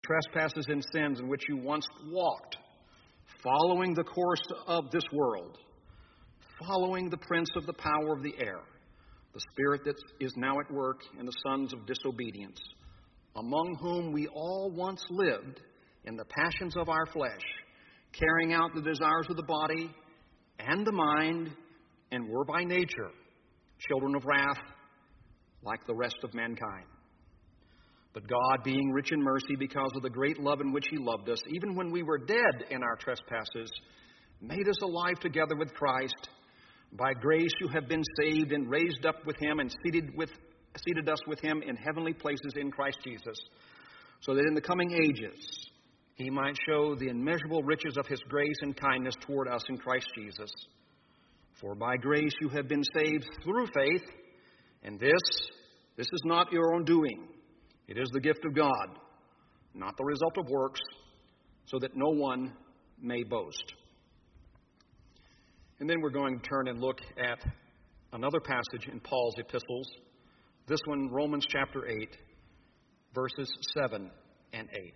trespasses and sins in which you once walked, following the course of this world, following the prince of the power of the air, the spirit that is now at work in the sons of disobedience, among whom we all once lived in the passions of our flesh, carrying out the desires of the body and the mind, and were by nature children of wrath like the rest of mankind. But God, being rich in mercy because of the great love in which He loved us, even when we were dead in our trespasses, made us alive together with Christ. By grace you have been saved, and raised up with Him, and seated us with Him in heavenly places in Christ Jesus, so that in the coming ages He might show the immeasurable riches of His grace and kindness toward us in Christ Jesus. For by grace you have been saved through faith, and this is not your own doing. It is the gift of God, not the result of works, so that no one may boast. And then we're going to turn and look at another passage in Paul's epistles. This one, Romans chapter 8, verses 7 and 8.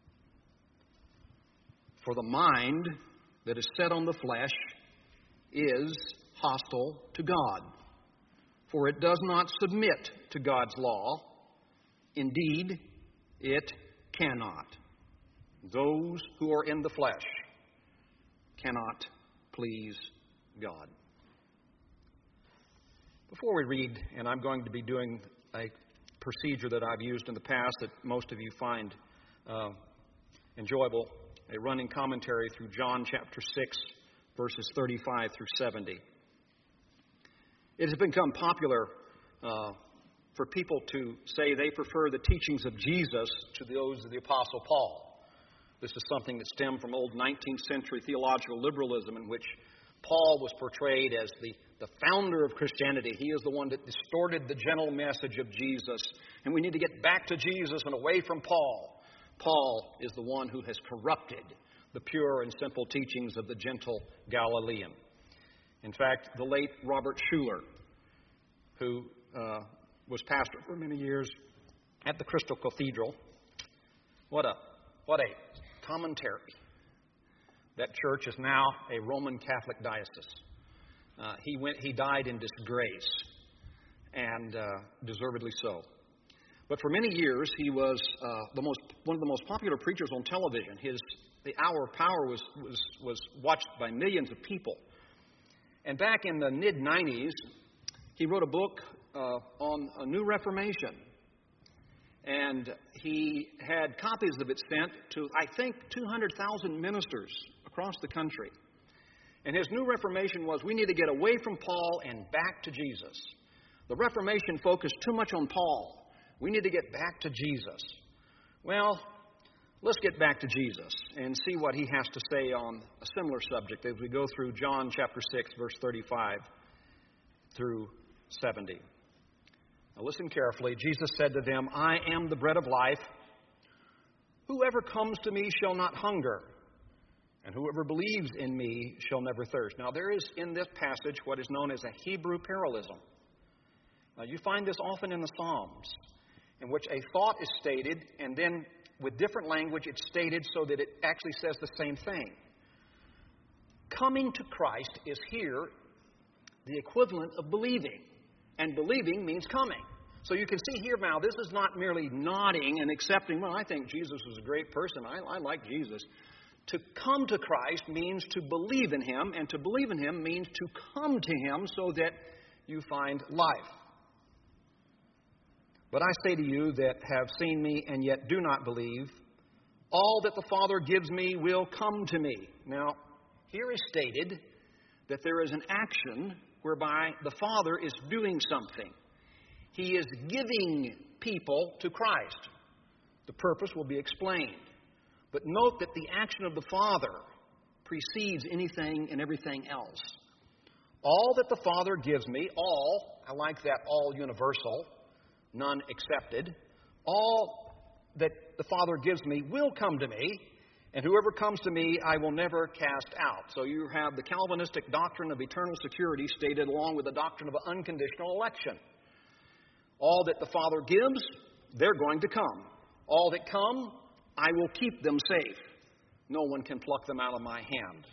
For the mind that is set on the flesh is hostile to God, for it does not submit to God's law. Indeed, it cannot. Those who are in the flesh cannot please God. Before we read, and I'm going to be doing a procedure that I've used in the past that most of you find enjoyable, a running commentary through John chapter 6, verses 35 through 70. It has become popular for people to say they prefer the teachings of Jesus to those of the Apostle Paul. This is something that stemmed from old 19th century theological liberalism, in which Paul was portrayed as the founder of Christianity. He is the one that distorted the gentle message of Jesus, and we need to get back to Jesus and away from Paul. Paul is the one who has corrupted the pure and simple teachings of the gentle Galilean. In fact, the late Robert Schuller, who was pastor for many years at the Crystal Cathedral. What a commentary. That church is now a Roman Catholic diocese. He died in disgrace, and deservedly so. But for many years, he was one of the most popular preachers on television. The Hour of Power was watched by millions of people. And back in the mid-90s, he wrote a book on a new Reformation. And he had copies of it sent to, I think, 200,000 ministers across the country. And his new Reformation was, we need to get away from Paul and back to Jesus. The Reformation focused too much on Paul. We need to get back to Jesus. Well, let's get back to Jesus and see what he has to say on a similar subject as we go through John chapter 6, verse 35 through 70. Now listen carefully. Jesus said to them, I am the bread of life. Whoever comes to me shall not hunger, and whoever believes in me shall never thirst. Now there is in this passage what is known as a Hebrew parallelism. You find this often in the Psalms, in which a thought is stated, and then with different language it's stated so that it actually says the same thing. Coming to Christ is here the equivalent of believing. And believing means coming. So you can see here now, this is not merely nodding and accepting, well, I think Jesus is a great person. I like Jesus. To come to Christ means to believe in Him, and to believe in Him means to come to Him so that you find life. But I say to you that have seen me and yet do not believe, all that the Father gives me will come to me. Now, here is stated that there is an action whereby the Father is doing something. He is giving people to Christ. The purpose will be explained. But note that the action of the Father precedes anything and everything else. All that the Father gives me, all, I like that all universal, none accepted, all that the Father gives me will come to me, and whoever comes to me I will never cast out. So you have the Calvinistic doctrine of eternal security stated along with the doctrine of unconditional election. All that the Father gives, they're going to come. All that come I will keep them safe. No one can pluck them out of my hand.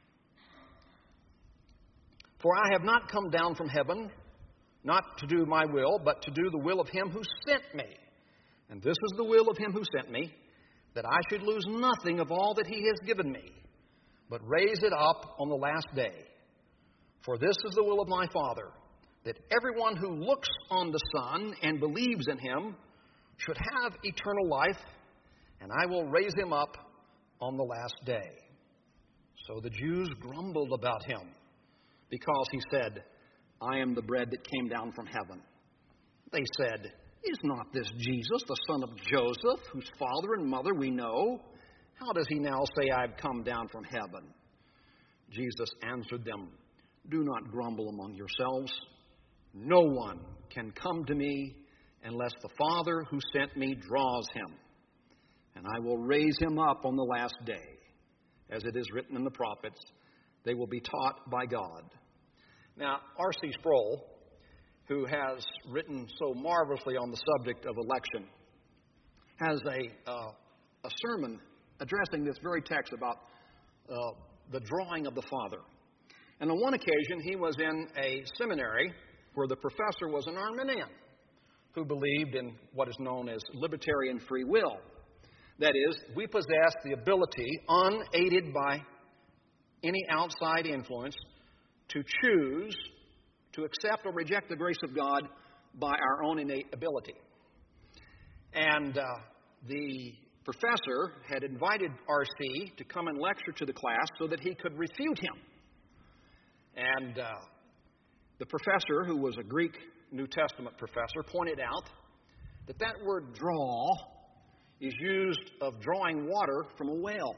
For I have not come down from heaven, not to do my will, but to do the will of him who sent me. And this is the will of him who sent me, that I should lose nothing of all that he has given me, but raise it up on the last day. For this is the will of my Father, that everyone who looks on the Son and believes in him should have eternal life, and I will raise him up on the last day. So the Jews grumbled about him, because he said, I am the bread that came down from heaven. They said, Is not this Jesus, the son of Joseph, whose father and mother we know? How does he now say, I have come down from heaven? Jesus answered them, Do not grumble among yourselves. No one can come to me unless the Father who sent me draws him. And I will raise him up on the last day. As it is written in the prophets, they will be taught by God. Now, R.C. Sproul, who has written so marvelously on the subject of election, has a sermon addressing this very text about the drawing of the Father. And on one occasion, he was in a seminary where the professor was an Arminian who believed in what is known as libertarian free will. That is, we possess the ability, unaided by any outside influence, to choose to accept or reject the grace of God by our own innate ability. And the professor had invited R.C. to come and lecture to the class so that he could refute him. And the professor, who was a Greek New Testament professor, pointed out that that word draw is used of drawing water from a well.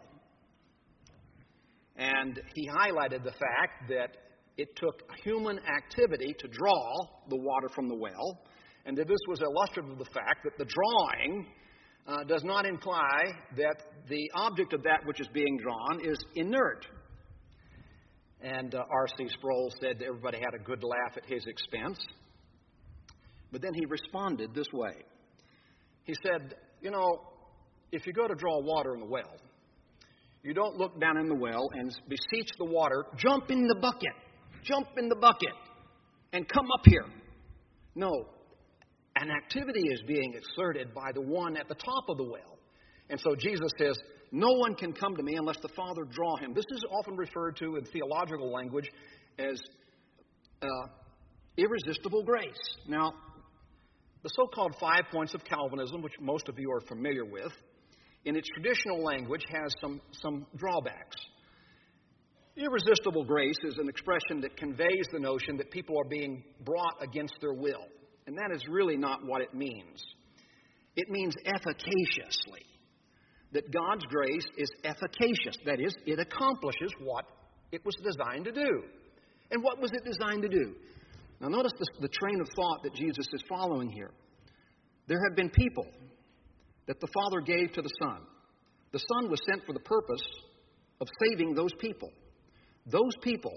And he highlighted the fact that it took human activity to draw the water from the well, and that this was illustrative of the fact that the drawing does not imply that the object of that which is being drawn is inert. And R.C. Sproul said that everybody had a good laugh at his expense. But then he responded this way. He said, you know, if you go to draw water in the well, you don't look down in the well and beseech the water, jump in the bucket, and come up here. No, an activity is being exerted by the one at the top of the well. And so Jesus says, no one can come to me unless the Father draw him. This is often referred to in theological language as irresistible grace. Now, the so-called 5 points of Calvinism, which most of you are familiar with, in its traditional language has some drawbacks. Irresistible grace is an expression that conveys the notion that people are being brought against their will. And that is really not what it means. It means efficaciously. That God's grace is efficacious. That is, it accomplishes what it was designed to do. And what was it designed to do? Now notice the train of thought that Jesus is following here. There have been people that the Father gave to the Son. The Son was sent for the purpose of saving those people. Those people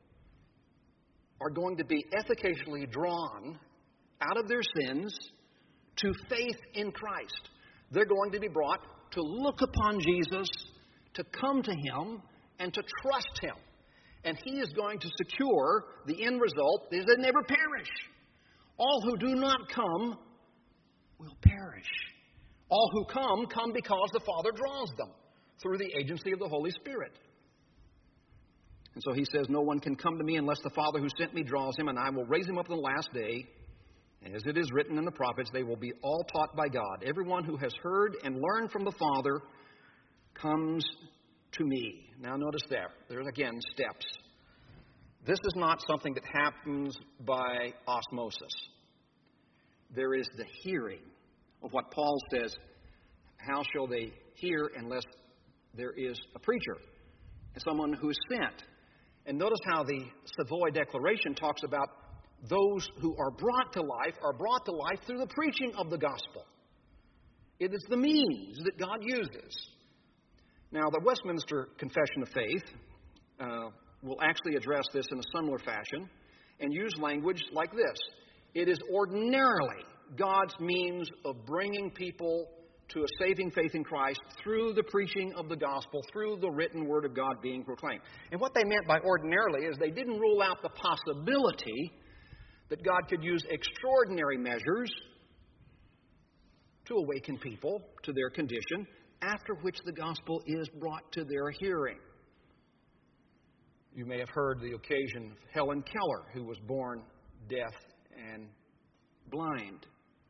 are going to be efficaciously drawn out of their sins to faith in Christ. They're going to be brought to look upon Jesus, to come to him, and to trust him. And he is going to secure the end result is they never perish. All who do not come will perish. All who come because the Father draws them through the agency of the Holy Spirit. And so he says, no one can come to me unless the Father who sent me draws him, and I will raise him up on the last day. As it is written in the prophets, they will be all taught by God. Everyone who has heard and learned from the Father comes to me. Now notice there's again steps. This is not something that happens by osmosis. There is the hearing of what Paul says, how shall they hear unless there is a preacher, and someone who is sent. And notice how the Savoy Declaration talks about those who are brought to life through the preaching of the gospel. It is the means that God uses. Now, the Westminster Confession of Faith will actually address this in a similar fashion and use language like this. It is ordinarily God's means of bringing people to a saving faith in Christ through the preaching of the gospel, through the written word of God being proclaimed. And what they meant by ordinarily is they didn't rule out the possibility that God could use extraordinary measures to awaken people to their condition, after which the gospel is brought to their hearing. You may have heard the occasion of Helen Keller, who was born deaf and blind.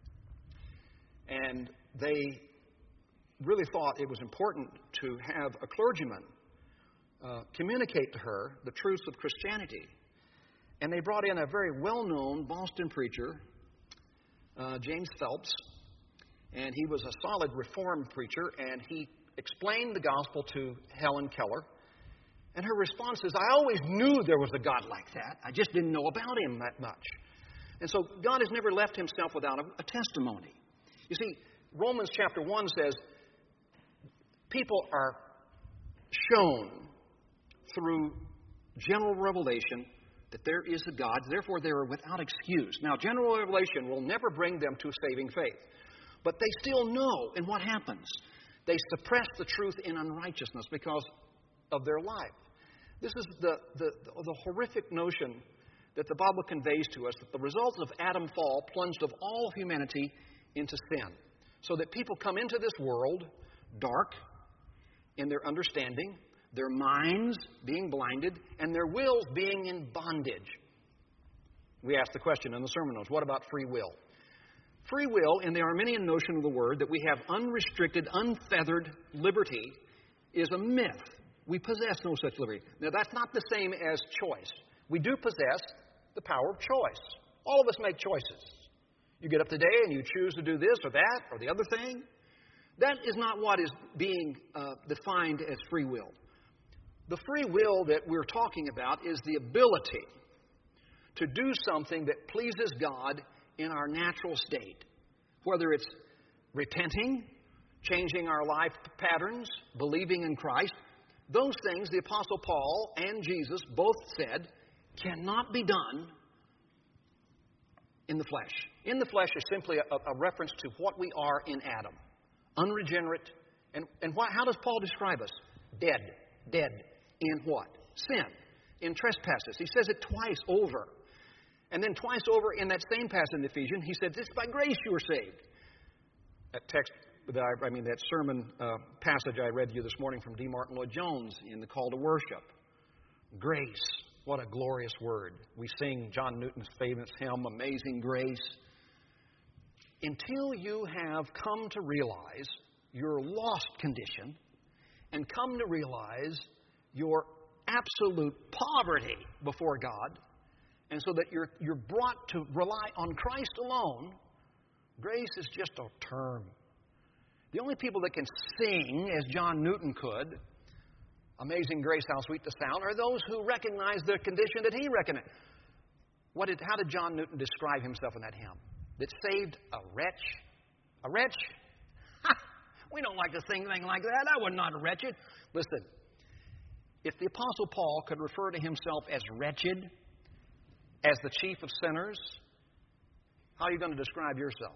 And they really thought it was important to have a clergyman communicate to her the truths of Christianity. And they brought in a very well-known Boston preacher, James Phelps, and he was a solid Reformed preacher, and he explained the gospel to Helen Keller. And her response is, I always knew there was a God like that. I just didn't know about him that much. And so God has never left himself without a testimony. You see, Romans chapter 1 says, people are shown through general revelation that there is a God, therefore they are without excuse. Now, general revelation will never bring them to a saving faith. But they still know, and what happens? They suppress the truth in unrighteousness because of their life. This is the horrific notion that the Bible conveys to us, that the results of Adam's fall plunged of all humanity into sin. So that people come into this world dark in their understanding, their minds being blinded, and their wills being in bondage. We asked the question in the sermon notes, what about free will? Free will, in the Arminian notion of the word, that we have unrestricted, unfeathered liberty, is a myth. We possess no such liberty. Now, that's not the same as choice. We do possess the power of choice. All of us make choices. You get up today and you choose to do this or that or the other thing. That is not what is being defined as free will. The free will that we're talking about is the ability to do something that pleases God in our natural state, whether it's repenting, changing our life patterns, believing in Christ. Those things, the Apostle Paul and Jesus both said, cannot be done in the flesh. In the flesh is simply a reference to what we are in Adam, unregenerate. And how does Paul describe us? Dead. Dead in what? Sin. In trespasses. He says it twice over. And then twice over in that same passage in Ephesians, he said, "This by grace you are saved." That text, that sermon passage I read to you this morning from D. Martin Lloyd-Jones in the Call to Worship. Grace. What a glorious word. We sing John Newton's famous hymn, Amazing Grace. Until you have come to realize your lost condition and come to realize your absolute poverty before God, and so that you're brought to rely on Christ alone, grace is just a term. The only people that can sing as John Newton could, Amazing Grace, how sweet the sound, are those who recognize the condition that he recognized. How did John Newton describe himself in that hymn? That saved a wretch? A wretch? Ha! We don't like to sing anything like that. I was not wretched. Listen, if the Apostle Paul could refer to himself as wretched, as the chief of sinners, how are you going to describe yourself?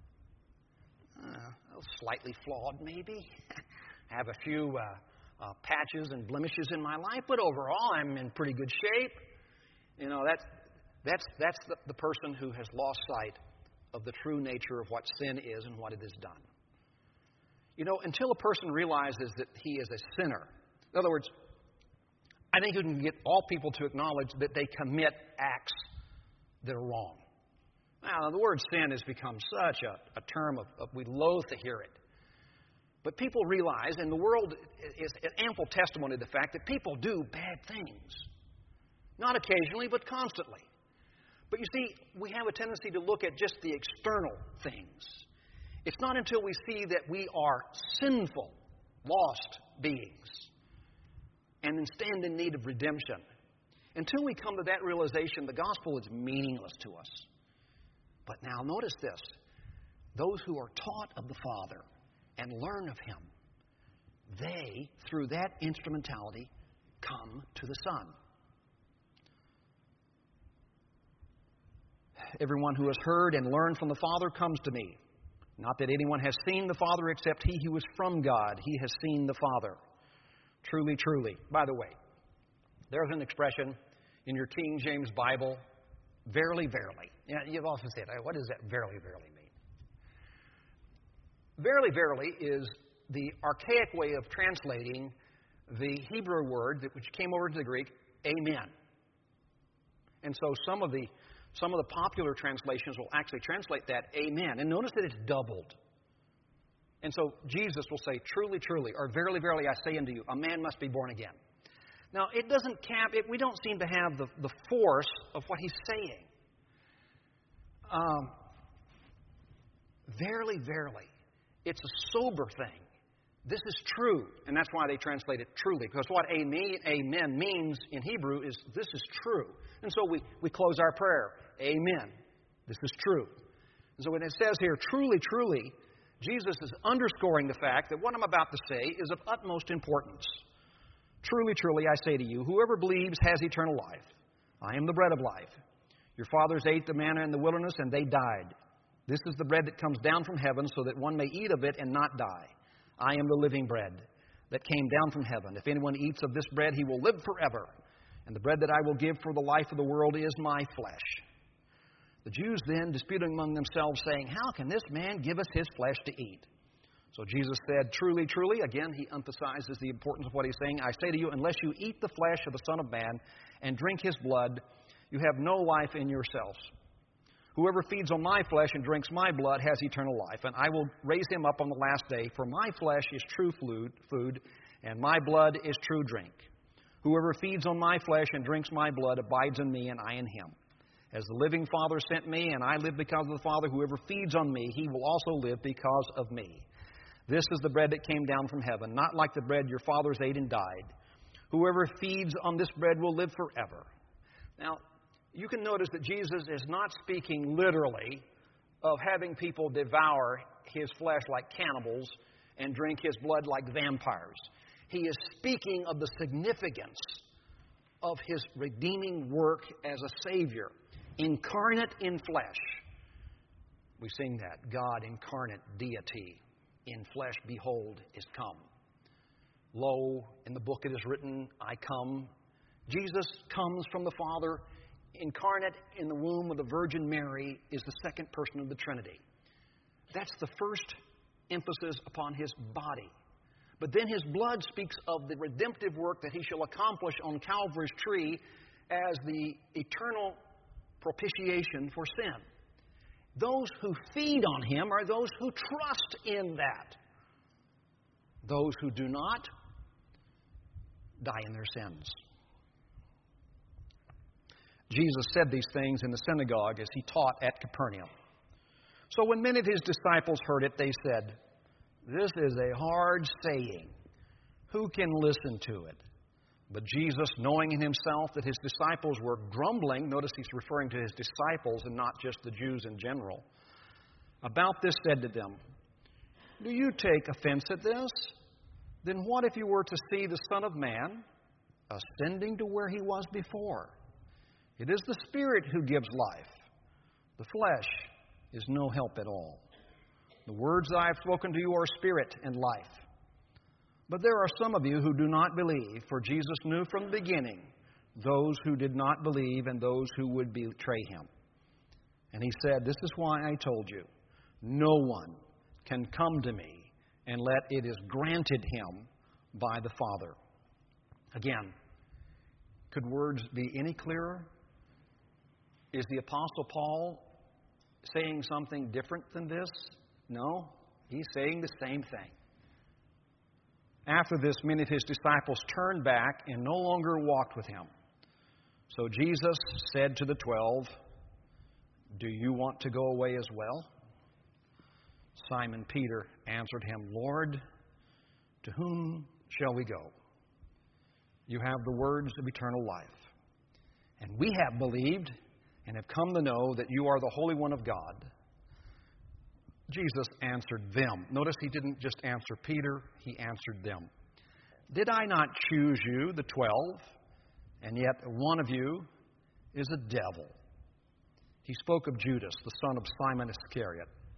Slightly flawed, maybe. I have a few patches and blemishes in my life, but overall I'm in pretty good shape. You know, that's the person who has lost sight of the true nature of what sin is and what it has done. You know, until a person realizes that he is a sinner, in other words, I think you can get all people to acknowledge that they commit acts that are wrong. Now, the word sin has become such a term of we loathe to hear it. But people realize, and the world is an ample testimony to the fact that people do bad things. Not occasionally, but constantly. But you see, we have a tendency to look at just the external things. It's not until we see that we are sinful, lost beings, and then stand in need of redemption. Until we come to that realization, the gospel is meaningless to us. But now notice this. Those who are taught of the Father and learn of Him, they, through that instrumentality, come to the Son. Everyone who has heard and learned from the Father comes to me. Not that anyone has seen the Father except he who is from God. He has seen the Father. Truly, truly. By the way, there's an expression in your King James Bible, verily, verily. Yeah, you've often said, what does that verily, verily mean? Verily, verily is the archaic way of translating the Hebrew word which came over to the Greek, amen. And so some of the popular translations will actually translate that amen. And notice that it's doubled. And so Jesus will say, truly, truly, or verily, verily, I say unto you, a man must be born again. Now, it doesn't we don't seem to have the force of what he's saying. Verily, verily, it's a sober thing. This is true, and that's why they translate it truly, because what amen means in Hebrew is this is true. And so we close our prayer, amen, this is true. And so when it says here, truly, truly, Jesus is underscoring the fact that what I'm about to say is of utmost importance. Truly, truly, I say to you, whoever believes has eternal life. I am the bread of life. Your fathers ate the manna in the wilderness, and they died. This is the bread that comes down from heaven, so that one may eat of it and not die. I am the living bread that came down from heaven. If anyone eats of this bread, he will live forever. And the bread that I will give for the life of the world is my flesh. The Jews then disputed among themselves, saying, how can this man give us his flesh to eat? So Jesus said, truly, truly, again, he emphasizes the importance of what he's saying. I say to you, unless you eat the flesh of the Son of Man and drink his blood, you have no life in yourselves. Whoever feeds on my flesh and drinks my blood has eternal life, and I will raise him up on the last day. For my flesh is true food, and my blood is true drink. Whoever feeds on my flesh and drinks my blood abides in me, and I in him. As the living Father sent me, and I live because of the Father, whoever feeds on me, he will also live because of me. This is the bread that came down from heaven, not like the bread your fathers ate and died. Whoever feeds on this bread will live forever. Now, you can notice that Jesus is not speaking literally of having people devour his flesh like cannibals and drink his blood like vampires. He is speaking of the significance of his redeeming work as a Savior, incarnate in flesh. We sing that, God incarnate deity, in flesh, behold, is come. Lo, in the book it is written, I come. Jesus comes from the Father, incarnate in the womb of the Virgin Mary, is the second person of the Trinity. That's the first emphasis upon his body. But then his blood speaks of the redemptive work that he shall accomplish on Calvary's tree as the eternal propitiation for sin. Those who feed on him are those who trust in that. Those who do not die in their sins. Jesus said these things in the synagogue as he taught at Capernaum. So when many of his disciples heard it, they said, this is a hard saying. Who can listen to it? But Jesus, knowing in himself that his disciples were grumbling, notice he's referring to his disciples and not just the Jews in general, about this said to them, do you take offense at this? Then what if you were to see the Son of Man ascending to where he was before? It is the Spirit who gives life. The flesh is no help at all. The words that I have spoken to you are spirit and life. But there are some of you who do not believe, for Jesus knew from the beginning those who did not believe and those who would betray him. And he said, this is why I told you, no one can come to me unless it is granted him by the Father. Again, could words be any clearer? Is the Apostle Paul saying something different than this? No, he's saying the same thing. After this, many of his disciples turned back and no longer walked with him. So Jesus said to the 12, do you want to go away as well? Simon Peter answered him, Lord, to whom shall we go? You have the words of eternal life. And we have believed and have come to know that you are the Holy One of God. Jesus answered them. Notice he didn't just answer Peter, he answered them. Did I not choose you, the 12, and yet one of you is a devil? He spoke of Judas, the son of Simon Iscariot.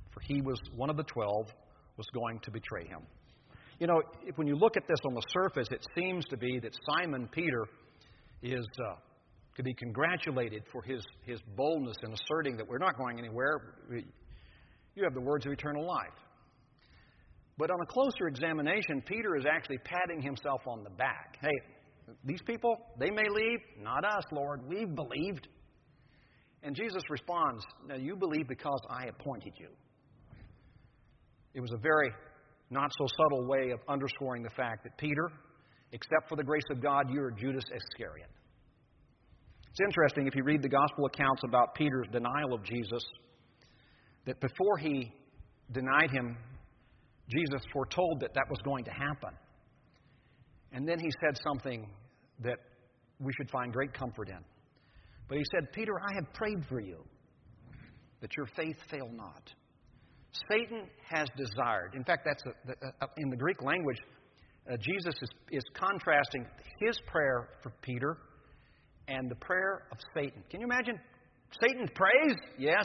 for he was one of the 12, was going to betray him. You know, when you look at this on the surface, it seems to be that Simon Peter is to be congratulated for his boldness in asserting that we're not going anywhere. You have the words of eternal life. But on a closer examination, Peter is actually patting himself on the back. Hey, these people, they may leave. Not us, Lord. We've believed. And Jesus responds, now you believe because I appointed you. It was a very not so subtle way of underscoring the fact that Peter, except for the grace of God, you're Judas Iscariot. It's interesting if you read the gospel accounts about Peter's denial of Jesus, that before he denied him, Jesus foretold that was going to happen. And then he said something that we should find great comfort in. But he said, Peter, I have prayed for you, that your faith fail not. Satan has desired. In fact, that's in the Greek language, Jesus is contrasting his prayer for Peter and the prayer of Satan. Can you imagine? Satan prays? Yes.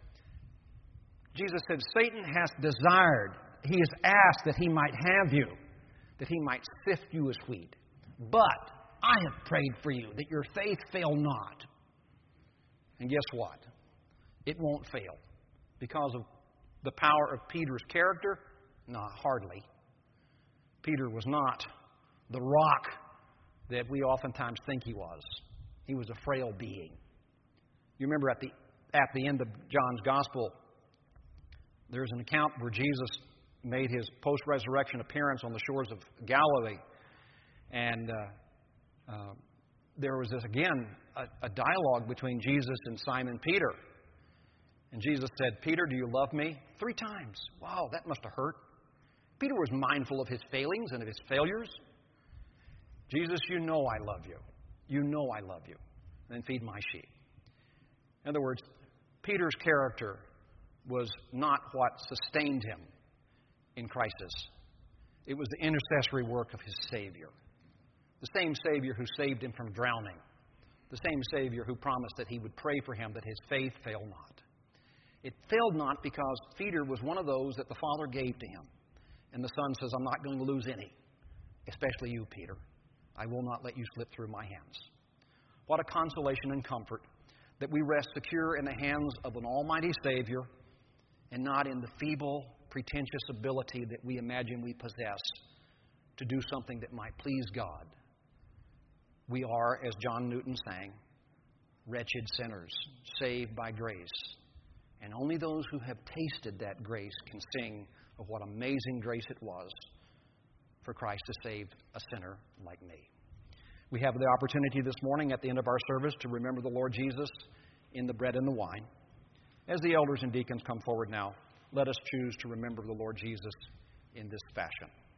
Jesus said, Satan has desired. He has asked that he might have you, that he might sift you as wheat. But I have prayed for you, that your faith fail not. And guess what? It won't fail. Because of the power of Peter's character? No, hardly. Peter was not the rock that we oftentimes think he was. He was a frail being. You remember at the end of John's Gospel, there's an account where Jesus made his post-resurrection appearance on the shores of Galilee. And there was a dialogue between Jesus and Simon Peter. And Jesus said, Peter, do you love me? 3 times. Wow, that must have hurt. Peter was mindful of his failings and of his failures. Jesus, you know I love you. You know I love you. Then feed my sheep. In other words, Peter's character was not what sustained him in crisis. It was the intercessory work of his Savior. The same Savior who saved him from drowning. The same Savior who promised that he would pray for him that his faith fail not. It failed not because Peter was one of those that the Father gave to him. And the Son says, I'm not going to lose any, especially you, Peter. I will not let you slip through my hands. What a consolation and comfort that we rest secure in the hands of an almighty Savior and not in the feeble, pretentious ability that we imagine we possess to do something that might please God. We are, as John Newton sang, wretched sinners, saved by grace. And only those who have tasted that grace can sing of what amazing grace it was for Christ to save a sinner like me. We have the opportunity this morning at the end of our service to remember the Lord Jesus in the bread and the wine. As the elders and deacons come forward now, let us choose to remember the Lord Jesus in this fashion.